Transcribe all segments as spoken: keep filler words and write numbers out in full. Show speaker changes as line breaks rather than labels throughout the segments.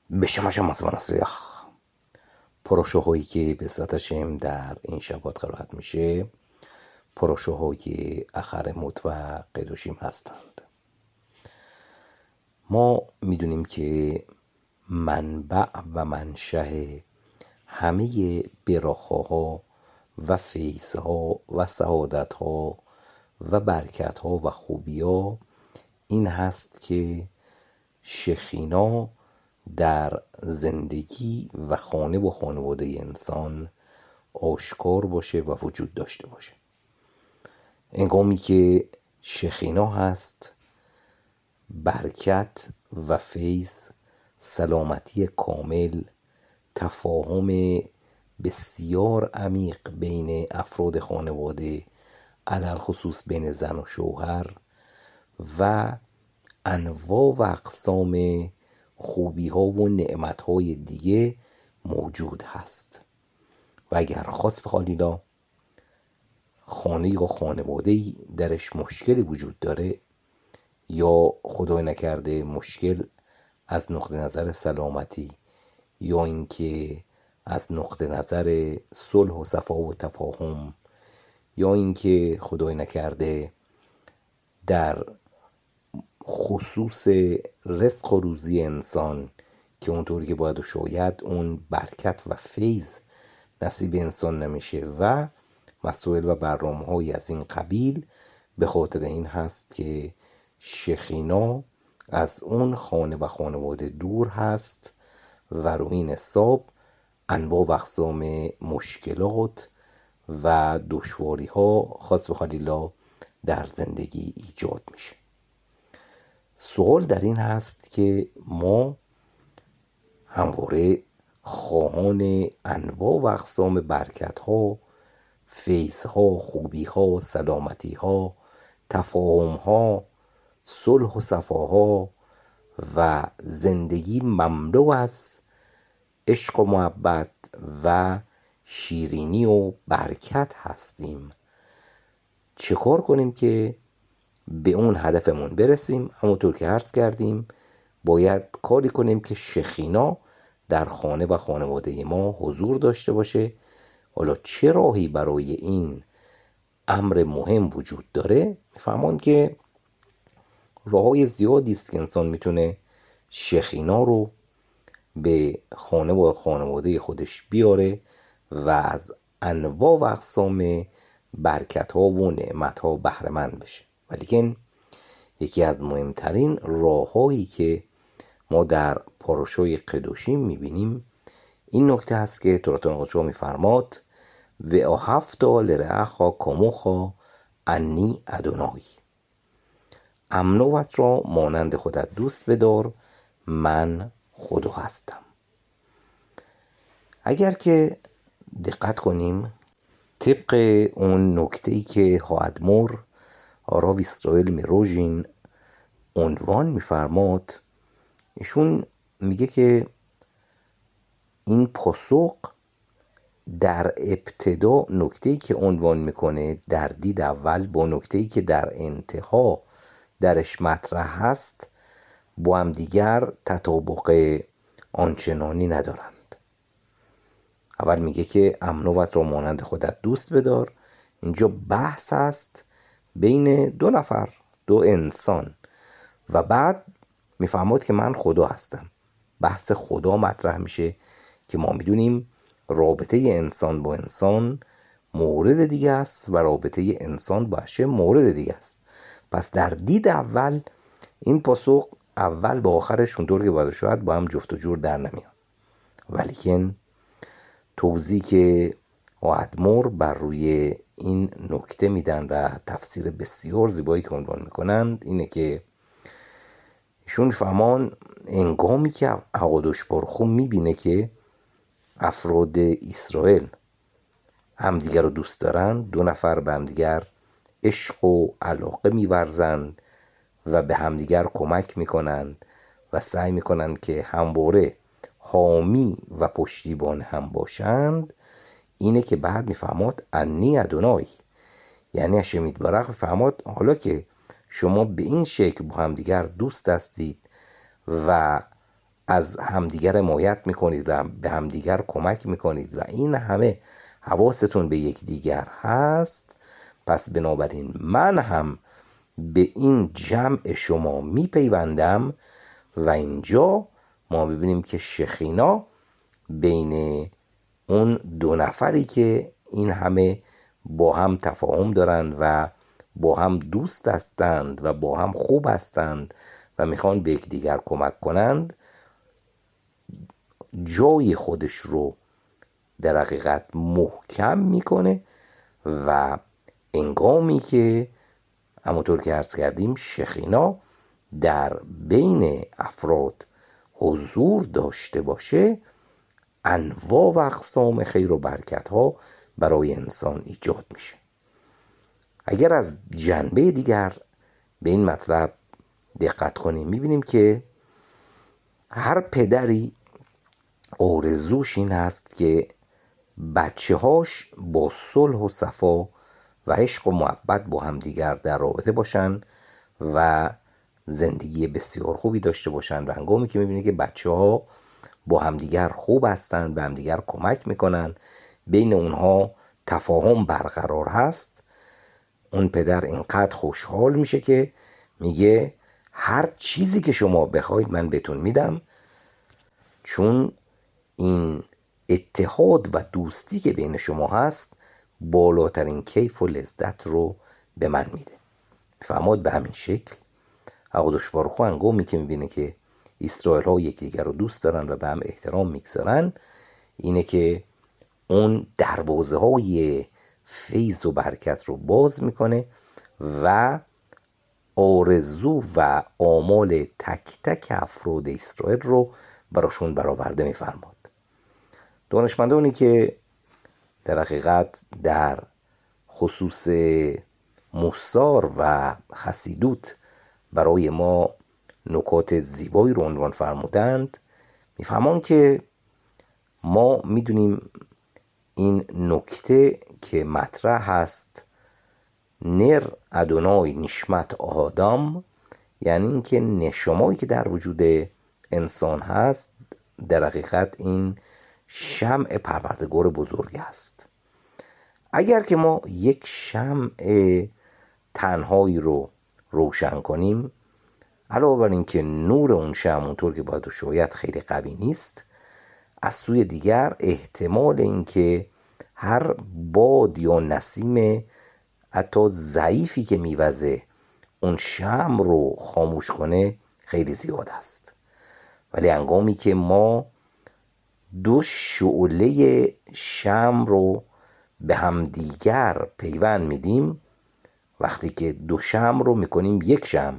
به شما شما سوان اصلیخ پروشه هایی که به ذاتشم در این شبات قرائت میشه پروشه های اخرموت و قدوشیم هستند. ما میدونیم که منبع و منشأ همه براخاها و فیضها و سعادتها و برکتها و خوبیها این هست که شخینا در زندگی و خانه و خانواده انسان آشکار باشه و وجود داشته باشه. انگامی که شخینا هست، برکت و فیض، سلامتی کامل، تفاهم بسیار عمیق بین افراد خانواده، علل خصوص بین زن و شوهر، و انواع و اقسام خوبی ها و نعمت های دیگه موجود هست. و اگر خاص خالیلا خانه یا خانواده درش مشکلی وجود داره یا خدای نکرده مشکل از نقطه نظر سلامتی یا اینکه از نقطه نظر صلح و صفا و تفاهم یا اینکه خدای نکرده در خصوص رزق و روزی انسان که اونطوری که باید و شاید اون برکت و فیض نصیب انسان نمیشه و مسائل و برنامه های از این قبیل، به خاطر این هست که شخینا از اون خانه و خانواده دور هست و رو این حساب انواع و اقسام مشکلات و دشواری ها خاص و خالیلا در زندگی ایجاد میشه. سوال در این هست که ما همواره خواهان انواع و اقسام برکت ها، فیض ها، خوبی ها، سلامتی ها، تفاهم ها، صلح و صفاها و زندگی مملو از عشق و محبت و شیرینی و برکت هستیم. چه کار کنیم که به اون هدفمون برسیم؟ همونطور که عرض کردیم باید کاری کنیم که شخینا در خانه و خانواده ما حضور داشته باشه. حالا چه راهی برای این امر مهم وجود داره؟ میفهمون که راههای زیادی است که انسان میتونه شخینا رو به خانه و خانواده خودش بیاره و از انواع و اقسام برکت ها و نعمت ها بهره مند بشه. ولیکن یکی از مهمترین راههایی که ما در پاروشای قدوشیم میبینیم این نکته هست که توراتون قدشا میفرماد و احفتا لرعخا کاموخا انی ادونای، امنوت را مانند خودت دوست بدار، من خدا هستم. اگر که دقت کنیم طبق اون نکته‌ای که هادمور راو اسرائیل میروژین عنوان میفرماد، ایشون میگه که این پاسخ در ابتدا نکته‌ای که عنوان میکنه در دید اول با نکته‌ای که در انتها درش مطرح هست با هم دیگر تطابق آنچنانی ندارند. اول میگه که امنوت را مانند خودت دوست بدار. اینجا بحث است بین دو نفر، دو انسان، و بعد میفهمد که من خدا هستم. بحث خدا مطرح میشه که ما میدونیم رابطه انسان با انسان مورد دیگه است و رابطه انسان با اشیاء مورد دیگه است. پس در دید اول این پاسخ اول با آخرش اونطور که باید شاید با هم جفت و جور در نمیاد. ولیکن توضیح که آدمور بر روی این نکته میدن و تفسیر بسیار زیبایی که عنوان میکنند اینه که ایشون فهمان انگامی که اقادوش بارخو میبینه که افراد اسرائیل همدیگر رو دوست دارن، دو نفر به همدیگر عشق و علاقه میورزند و به همدیگر کمک میکنند و سعی میکنند که همواره حامی و پشتیبان هم باشند، اینه که بعد میفهمد انی ادونای، یعنی هشم یتبارک میفهمد حالا که شما به این شکل با همدیگر دوست هستید و از همدیگر حمایت میکنید و به همدیگر کمک میکنید و این همه حواستون به یکدیگر هست، پس بنابراین من هم به این جمع شما میپیوندم و اینجا ما ببینیم که شخینا بین اون دو نفری که این همه با هم تفاهم دارند و با هم دوست هستند و با هم خوب هستند و میخوان به یکدیگر کمک کنند، جای خودش رو در حقیقت محکم میکنه و انگامی که همونطور که عرض کردیم شخینا در بین افراد حضور داشته باشه، انواع و اقسام خیر و برکت ها برای انسان ایجاد میشه. اگر از جنبه دیگر به این مطلب دقت کنیم میبینیم که هر پدری آرزوش این هست که بچه هاش با صلح و صفا و عشق و محبت با هم دیگر در رابطه باشن و زندگی بسیار خوبی داشته باشن. و هنگامی که میبینه که بچه ها با همدیگر خوب هستند، به همدیگر کمک میکنن، بین اونها تفاهم برقرار هست، اون پدر اینقدر خوشحال میشه که میگه هر چیزی که شما بخواید من بهتون میدم، چون این اتحاد و دوستی که بین شما هست بالاترین کیف و لذت رو به من میده. فهماد به همین شکل حقودش بارخو هنگامی که میبینه که اسرائیل ها یکدیگر رو دوست دارن و به هم احترام میگذارن، اینه که اون دروازه های فیض و برکت رو باز میکنه و آرزو و آمال تک تک افراد اسرائیل رو براشون برآورده میفرماد. دانشمندانی که در حقیقت در خصوص موسار و خسیدوت برای ما نکات زیبایی رو عنوان فرمودند، میفهمان که ما میدونیم این نکته که مطرح هست، نر ادونای نشمت آدم، یعنی این که نشمایی که در وجود انسان هست در حقیقت این شمع پروردگار بزرگ است. اگر که ما یک شمع تنهایی رو روشن کنیم، علاوه بر این که نور اون شمع اونطور که باید و شاید خیلی قوی نیست، از سوی دیگر احتمال این که هر باد یا نسیم حتی ضعیفی که میوزه اون شمع رو خاموش کنه خیلی زیاد است. ولی هنگامی که ما دو شعله شمع رو به هم دیگر پیوند میدیم، وقتی که دو شمع رو میکنیم یک شمع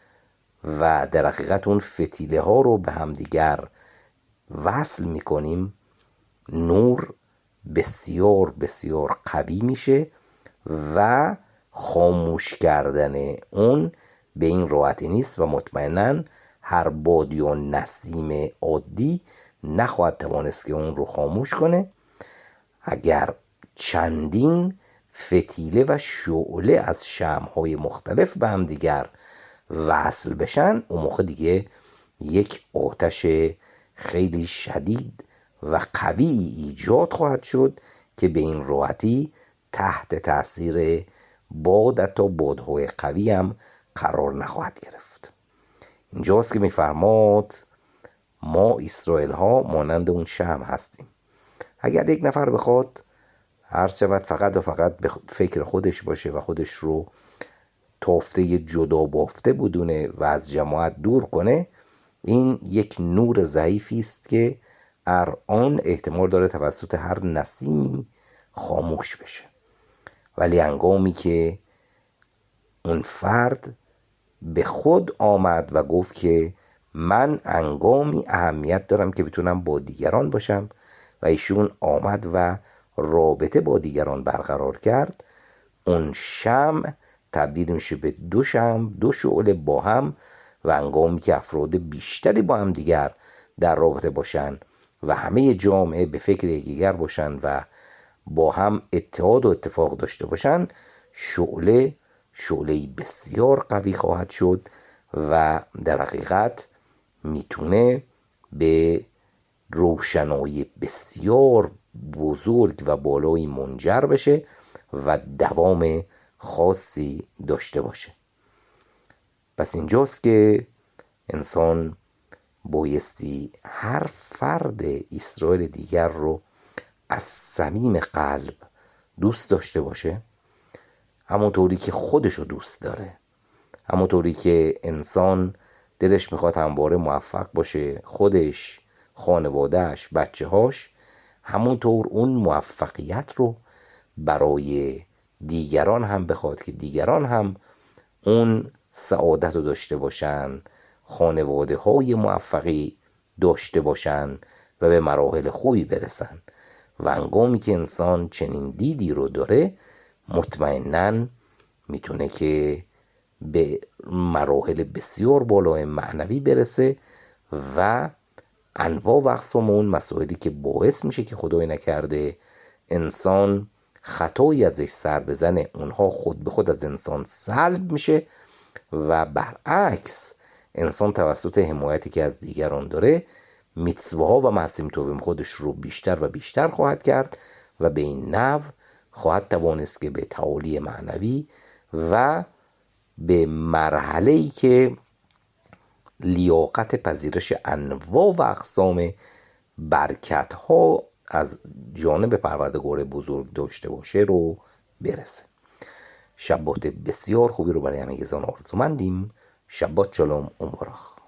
و در حقیقت اون فتیله ها رو به هم دیگر وصل میکنیم، نور بسیار بسیار قوی میشه و خاموش کردن اون به این راحتی نیست و مطمئناً هر باد یا نسیم عادی نخواهد توانست که اون رو خاموش کنه. اگر چندین فتیله و شعله از شمع‌های مختلف به هم دیگر وصل بشن، اون موقع دیگه یک آتش خیلی شدید و قوی ایجاد خواهد شد که به این راحتی تحت تاثیر باد حتی بادهای قوی هم قرار نخواهد گرفت. اینجاست که میفرماد ما اسرائیل ها مانند اون شمع هستیم. اگر یک نفر بخواد هر شود فقط و فقط به فکر خودش باشه و خودش رو تافته جدا بافته بدونه و از جماعت دور کنه، این یک نور ضعیفی است که هر آن احتمال داره توسط هر نسیمی خاموش بشه. ولی هنگامی که اون فرد به خود آمد و گفت که من هنگامی اهمیت دارم که بتونم با دیگران باشم و ایشون آمد و رابطه با دیگران برقرار کرد، اون شمع تبدیل میشه به دو شمع، دو شعله با هم و هنگامی که افراد بیشتری با هم دیگر در رابطه باشن و همه جامعه به فکر یکدیگر باشن و با هم اتحاد و اتفاق داشته باشن، شعله شعله بسیار قوی خواهد شد و در حقیقت میتونه به روشنایی بسیار بزرگ و بالایی منجر بشه و دوام خاصی داشته باشه. پس اینجاست که انسان بایستی هر فرد اسرائیل دیگر رو از صمیم قلب دوست داشته باشه، همونطوری که خودش رو دوست داره، همونطوری که انسان دلش میخواد همواره موفق باشه، خودش، خانوادهش، بچه هاش، همونطور اون موفقیت رو برای دیگران هم بخواد که دیگران هم اون سعادت رو داشته باشن، خانواده های موفقی داشته باشن و به مراحل خوبی برسن. و هنگامی که انسان چنین دیدی رو داره، مطمئناً میتونه که به مراحل بسیار بالای معنوی برسه و انواع و اقسام اون مسائلی که باعث میشه که خدای نکرده انسان خطایی ازش سر بزنه، اونها خود به خود از انسان سلب میشه و برعکس انسان توسط حمایتی که از دیگران داره میتسوها و معصیم توبیم خودش رو بیشتر و بیشتر خواهد کرد و به این نحو خواهد توانست که به تعالی معنوی و به مرحله‌ای که لیاقت پذیرش انواع و اقسام برکت‌ها از جانب پروردگار بزرگ داشته باشه رو برسه. شبات بسیار خوبی رو برای همگیزان آرزومندیم. شبات شلوم و مبارک.